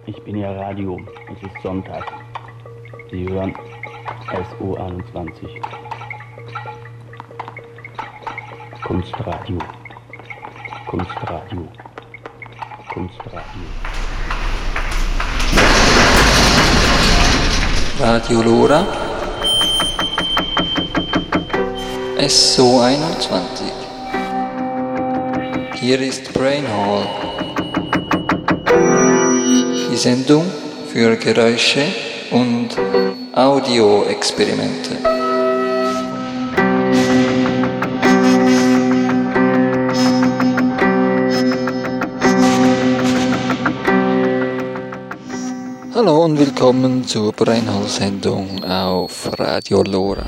Ich bin Ihr Radio. Es ist Sonntag. Sie hören SO21. Kunstradio. Kunstradio. Kunstradio. Radio Lora. SO21. Hier ist Brain Hall. Die Sendung für Geräusche und Audioexperimente. Hallo und willkommen zur Brain Hall Sendung auf Radio Lora.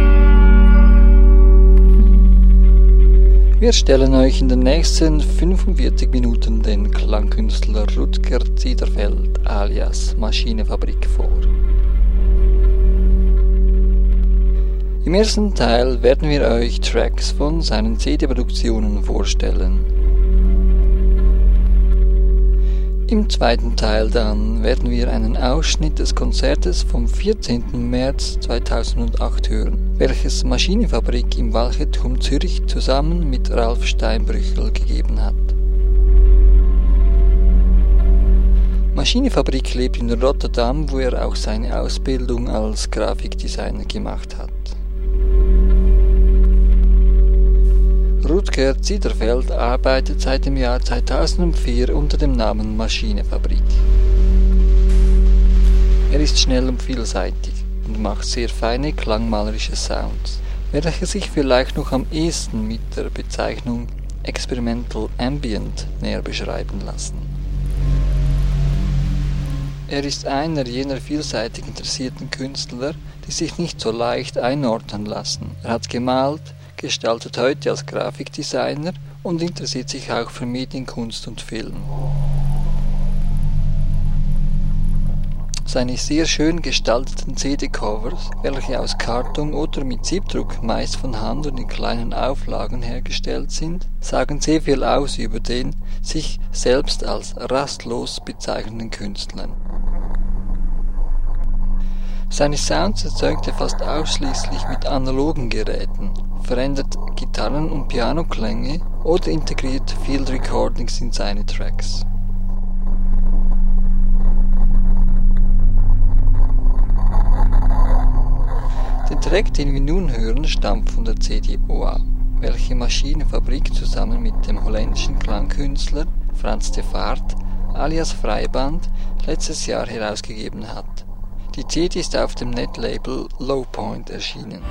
Wir stellen euch in den nächsten 45 Minuten den Klangkünstler Rutger Ziederfeld alias Maschinenfabrik vor. Im ersten Teil werden wir euch Tracks von seinen CD-Produktionen vorstellen. Im zweiten Teil dann werden wir einen Ausschnitt des Konzertes vom 14. März 2008 hören, welches Maschinenfabrik im Walcheturm Zürich zusammen mit Ralf Steinbrüchel gegeben hat. Maschinenfabrik lebt in Rotterdam, wo er auch seine Ausbildung als Grafikdesigner gemacht hat. Rutger Ziederfeld arbeitet seit dem Jahr 2004 unter dem Namen Maschinenfabrik. Er ist schnell und vielseitig und macht sehr feine klangmalerische Sounds, welche sich vielleicht noch am ehesten mit der Bezeichnung Experimental Ambient näher beschreiben lassen. Er ist einer jener vielseitig interessierten Künstler, die sich nicht so leicht einordnen lassen. Er hat gemalt, gestaltet heute als Grafikdesigner und interessiert sich auch für Medienkunst und Film. Seine sehr schön gestalteten CD-Covers, welche aus Karton oder mit Siebdruck meist von Hand und in kleinen Auflagen hergestellt sind, sagen sehr viel aus über den sich selbst als rastlos bezeichnenden Künstler. Seine Sounds erzeugt er fast ausschließlich mit analogen Geräten, verändert Gitarren- und Pianoklänge oder integriert Field Recordings in seine Tracks. Der Track, den wir nun hören, stammt von der CD OA, welche Maschinenfabrik zusammen mit dem holländischen Klangkünstler Frans de Vaart alias Freiband letztes Jahr herausgegeben hat. Die CD ist auf dem Netlabel Low Point erschienen.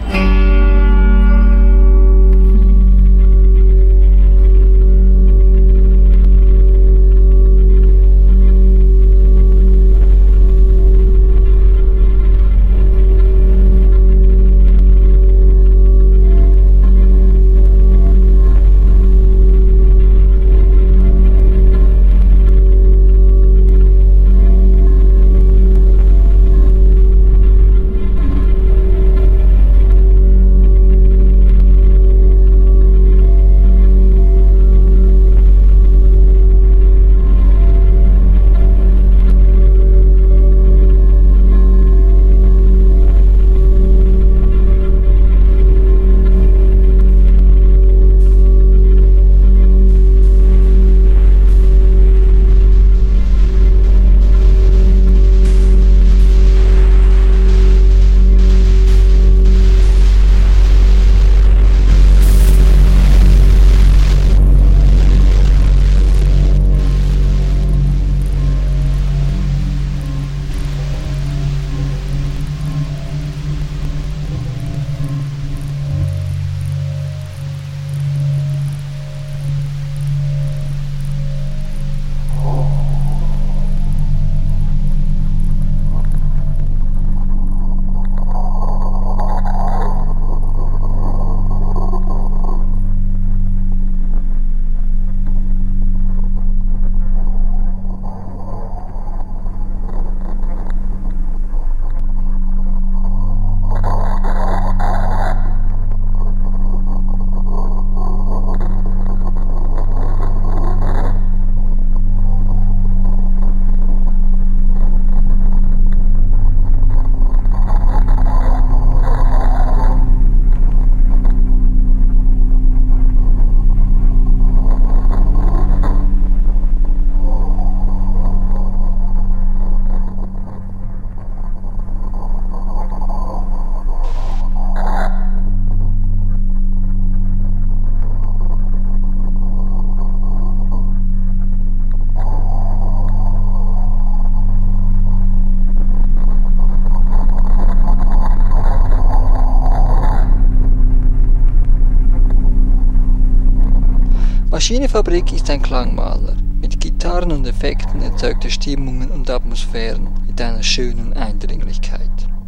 Maschinenfabrik ist ein Klangmaler. Mit Gitarren und Effekten erzeugte Stimmungen und Atmosphären mit einer schönen Eindringlichkeit.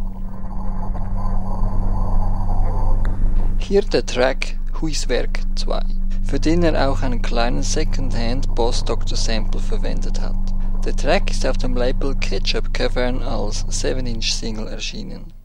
Hier der Track Huiswerk 2, für den er auch einen kleinen Secondhand Boss Dr. Sample verwendet hat. Der Track ist auf dem Label Ketchup Cavern als 7-inch Single erschienen.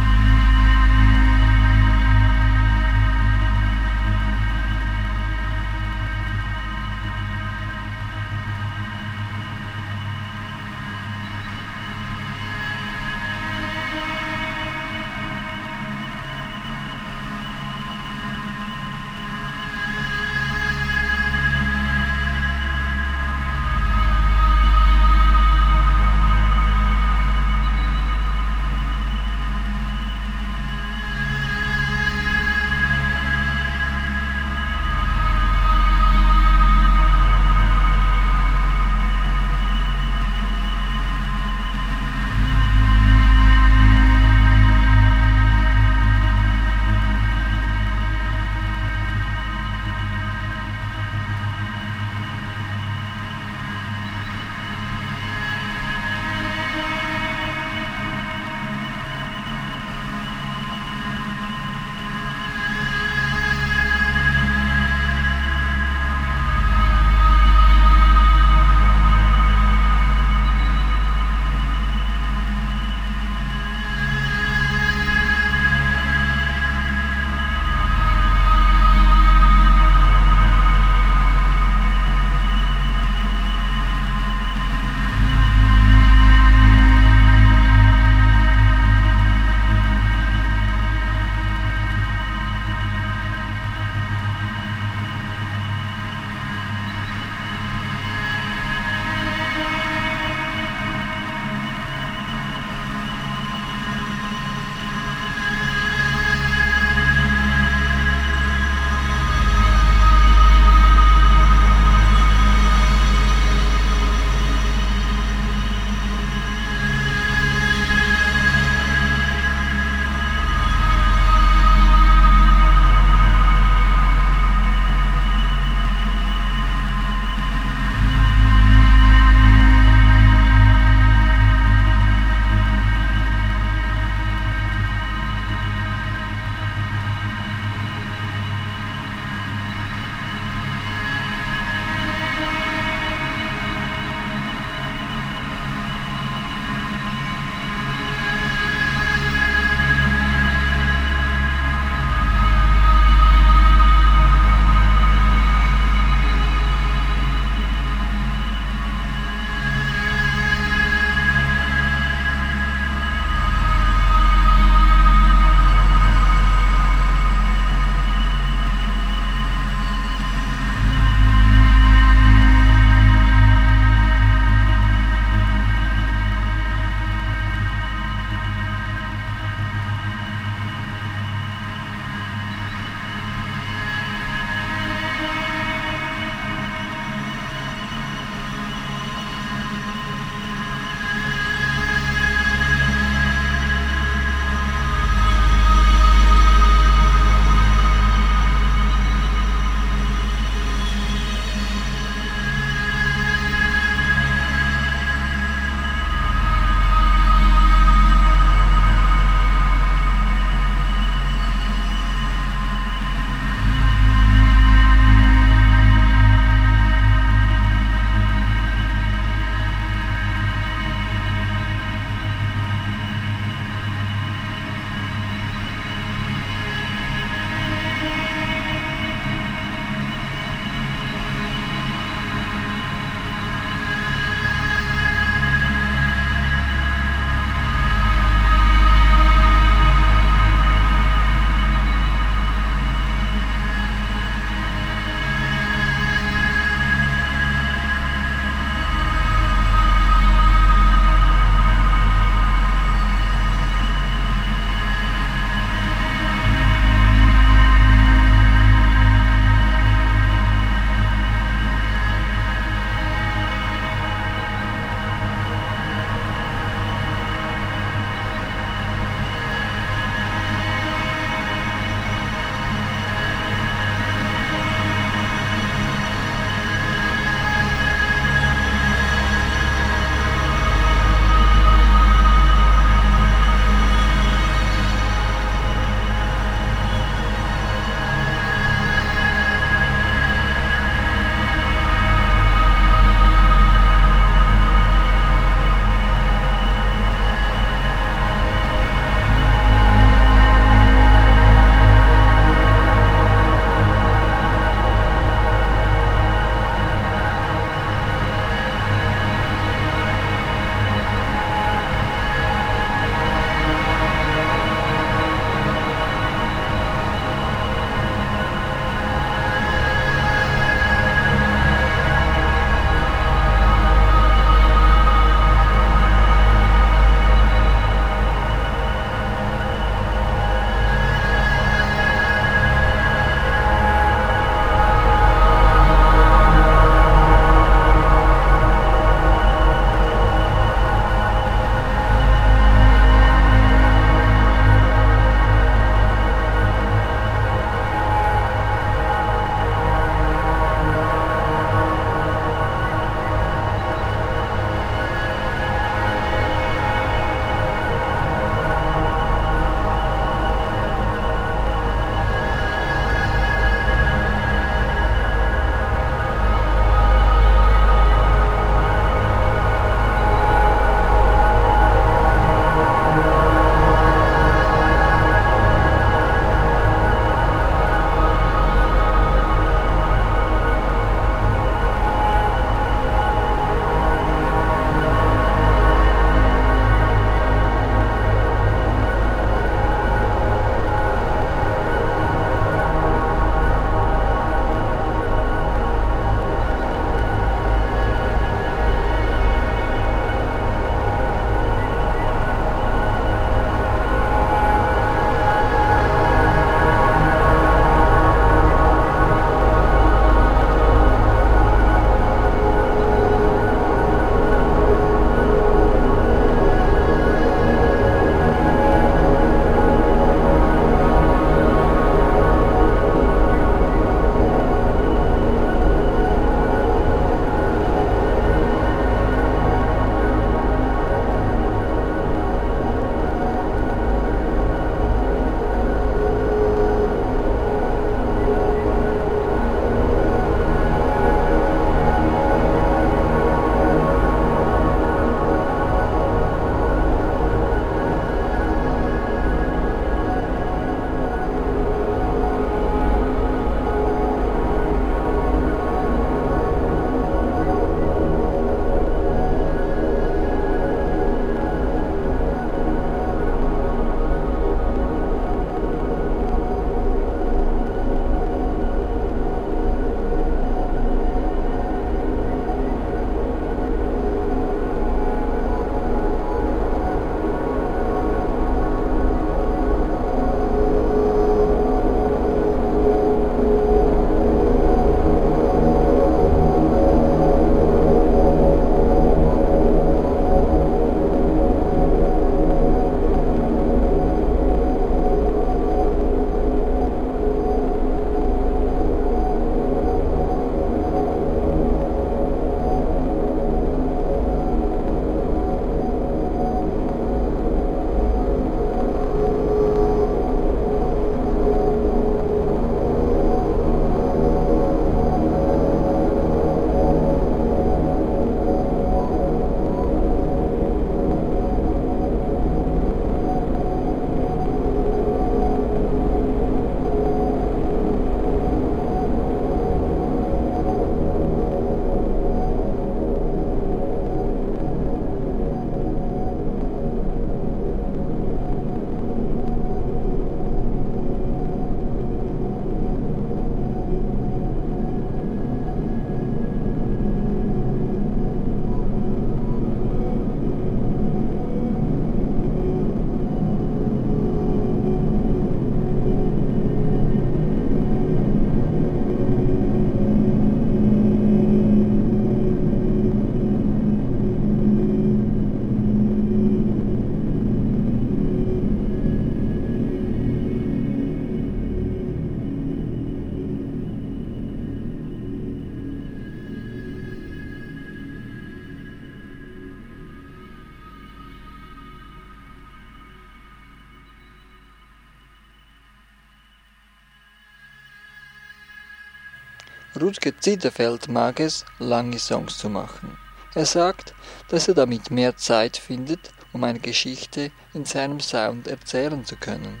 Rutger Ziederfeld mag es, lange Songs zu machen. Er sagt, dass er damit mehr Zeit findet, um eine Geschichte in seinem Sound erzählen zu können.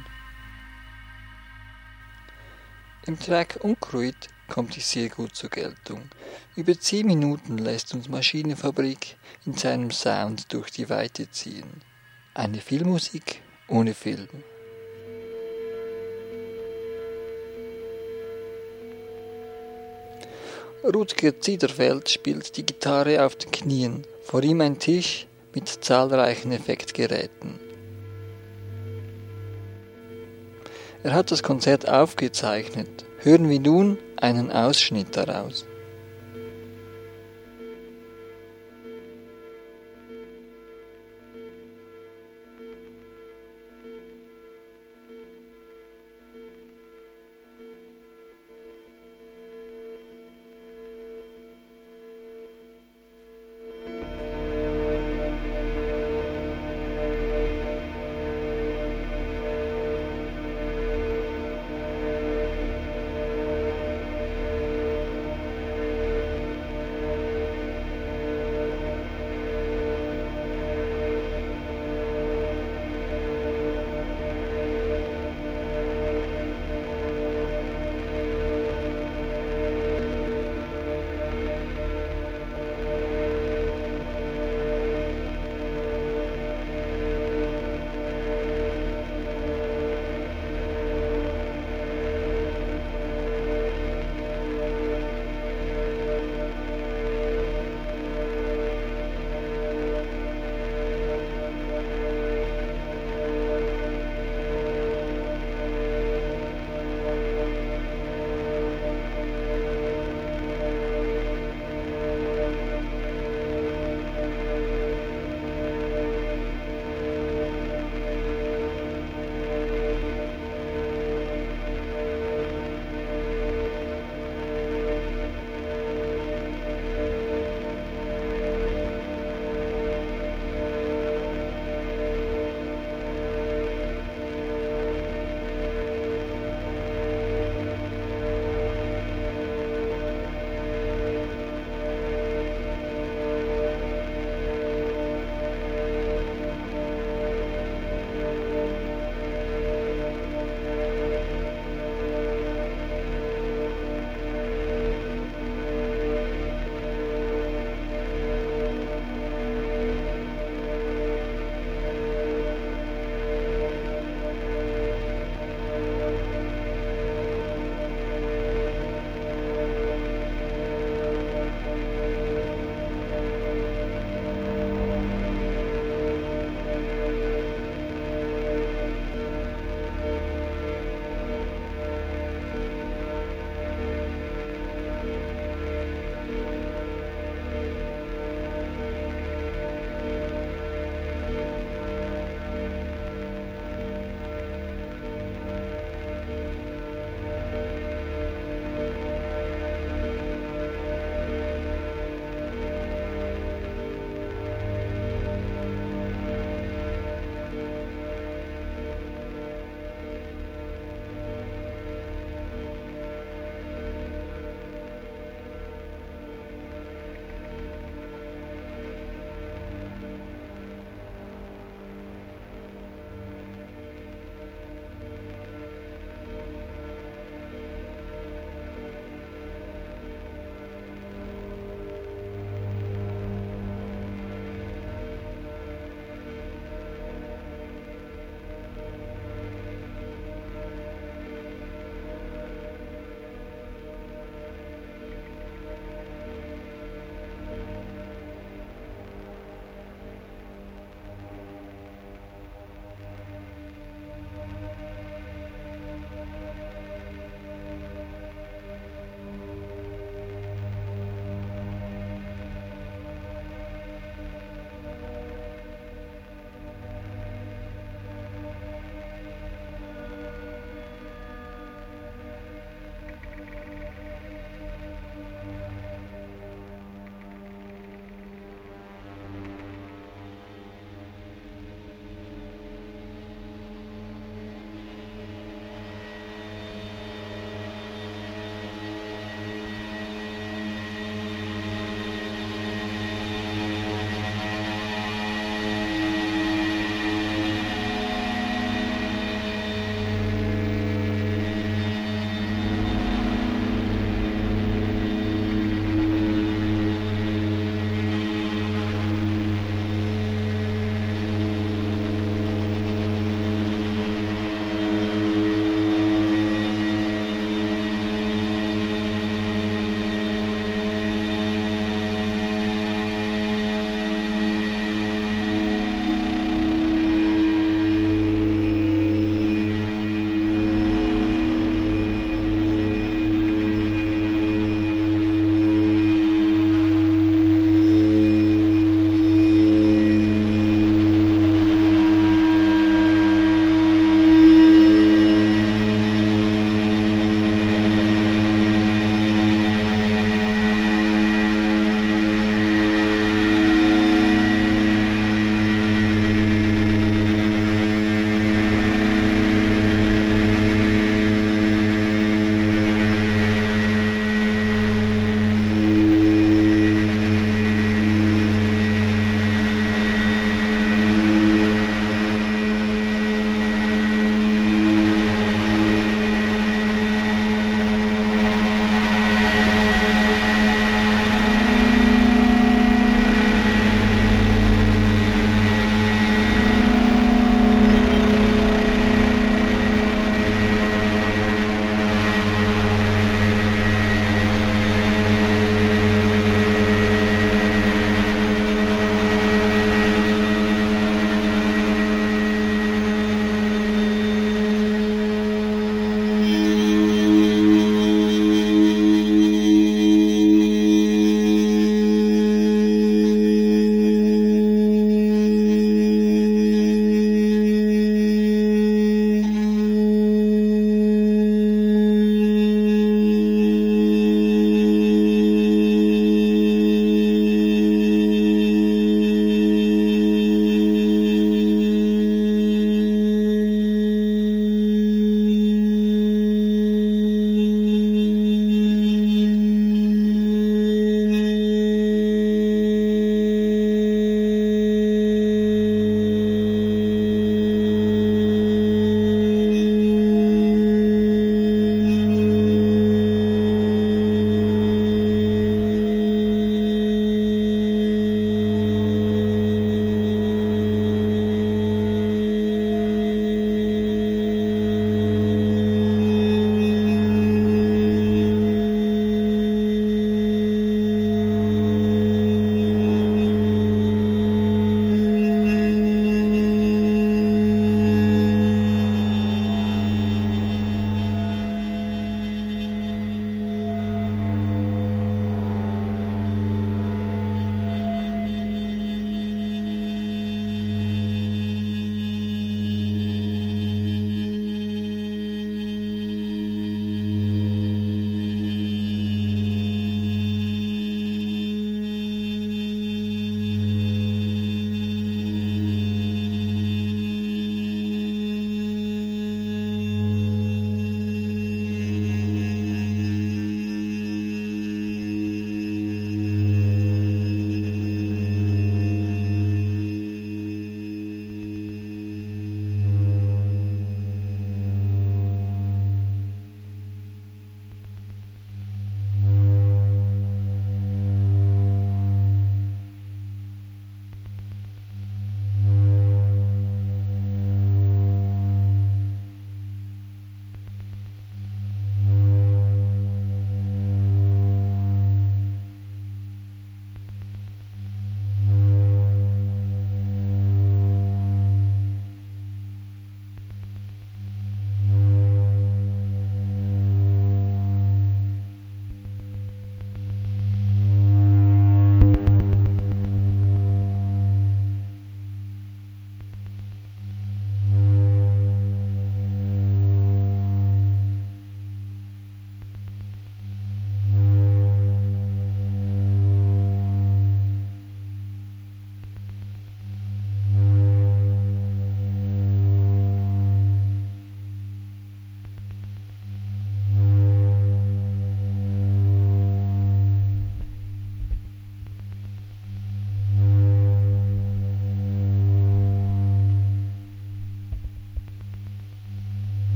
Im Track Unkruid kommt dies sehr gut zur Geltung. Über 10 Minuten lässt uns Maschinenfabrik in seinem Sound durch die Weite ziehen. Eine Filmmusik ohne Film. Rutger Ziederfeld spielt die Gitarre auf den Knien, vor ihm ein Tisch mit zahlreichen Effektgeräten. Er hat das Konzert aufgezeichnet. Hören wir nun einen Ausschnitt daraus.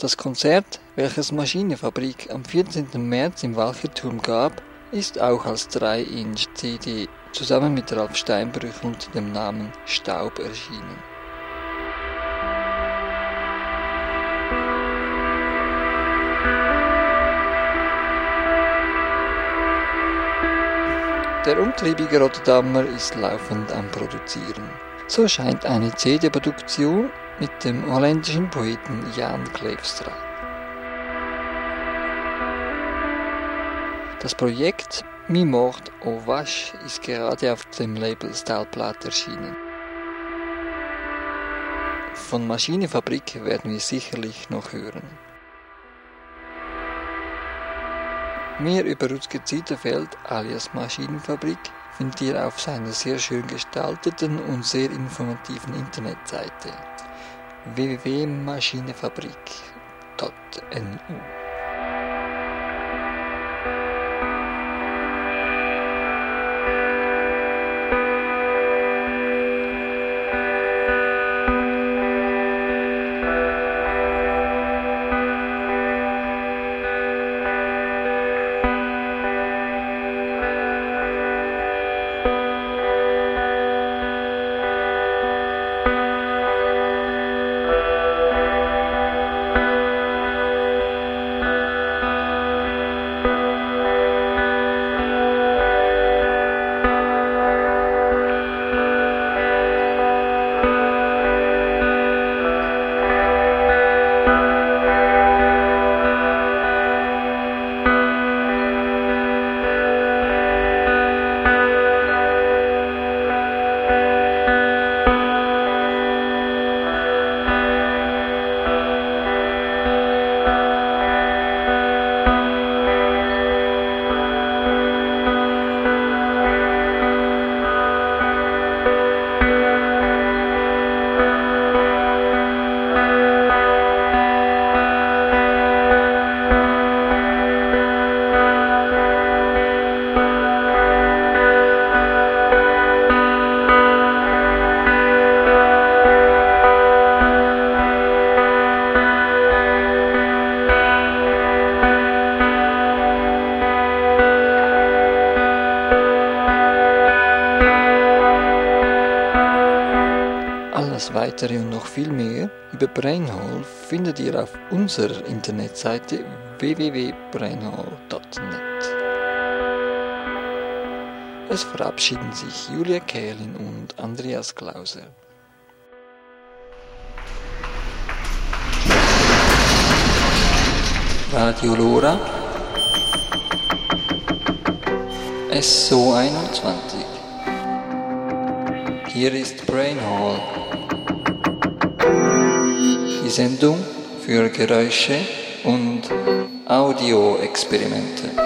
Das Konzert, welches Maschinenfabrik am 14. März im Walcherturm gab, ist auch als 3-Inch-CD zusammen mit Ralf Steinbrüch unter dem Namen Staub erschienen. Der umtriebige Rotterdamer ist laufend am Produzieren. So scheint eine CD-Produktion mit dem holländischen Poeten Jan Kleefstra. Das Projekt Mi Mort au Vache ist gerade auf dem Label Stahlplaat erschienen. Von Maschinenfabrik werden wir sicherlich noch hören. Mehr über Rutger Zitterfeld alias Maschinenfabrik findet ihr auf seiner sehr schön gestalteten und sehr informativen Internetseite www.maschinenfabrik.nu. Alles Weitere und noch viel mehr über Brainhole findet ihr auf unserer Internetseite www.brainhole.net. Es verabschieden sich Julia Kählin und Andreas Klauser. Radio Lora SO21. Hier ist Brainhole. Die Sendung für Geräusche und Audioexperimente.